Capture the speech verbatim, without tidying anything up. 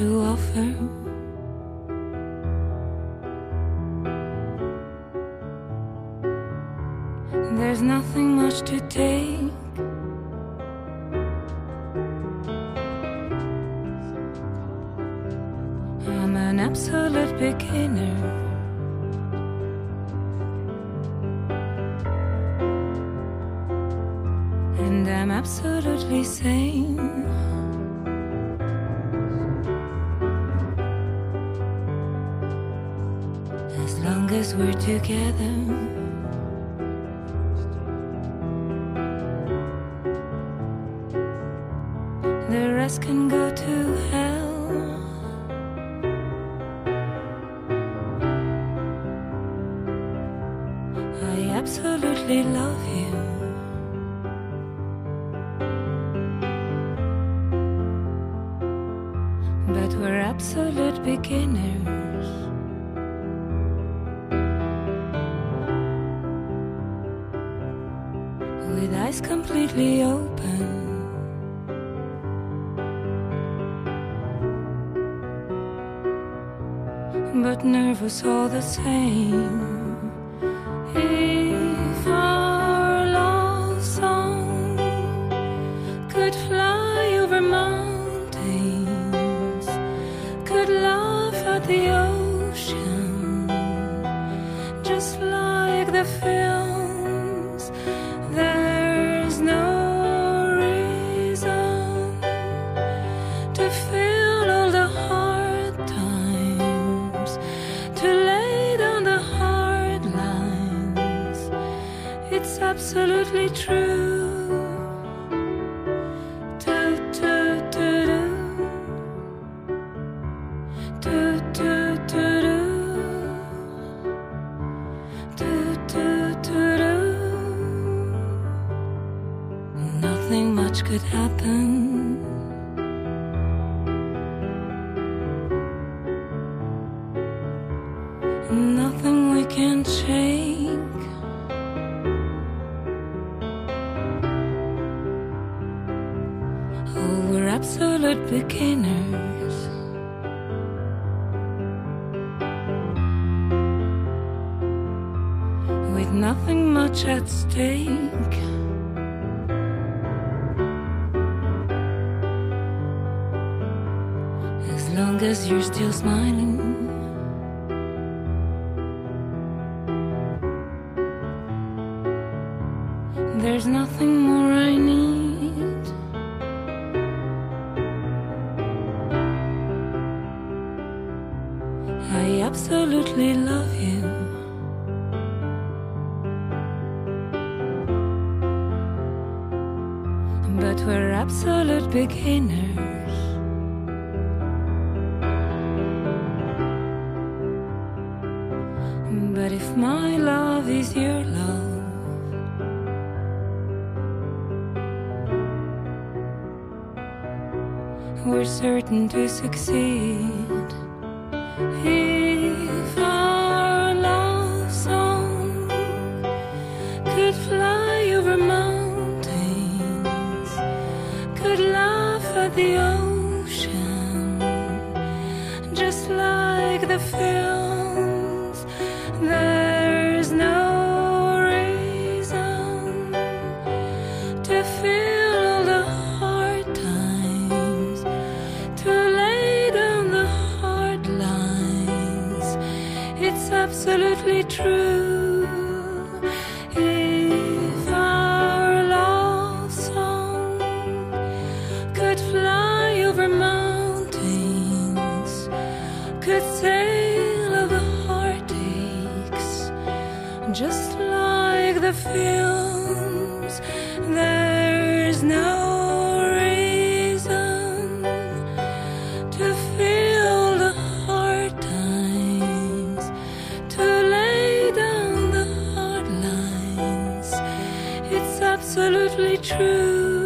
to offer. There's nothing much to take. I'm an absolute beginner. And I'm absolutely sane. As long as we're together, the rest can go to hell. I absolutely love you. But we're absolute beginners. With eyes completely open. But nervous all the same. If our love song could fly over mountains, could laugh at the ocean, just like the films, there's no reason to feel all the hard times, to lay down the hard lines. It's absolutely true. Do, do, do, do. Do, do, do, do. Do, do, do, do. Nothing much could happen. Nothing we can shake. Oh, we're absolute beginners. With nothing much at stake. As long as you're still smiling, there's nothing more I need. I absolutely love you. But we're absolute beginners. But if my love is your love, we're certain to succeed. If our love song could fly over mountains, could laugh at the ocean, just like the films, there's no reason to feel all the hard times, to lay down the hard lines. It's absolutely true. If our love song could fly over mountains, could sail over heartaches, just like the films, there's no reason to feel the hard times, to lay down the hard lines. It's absolutely true.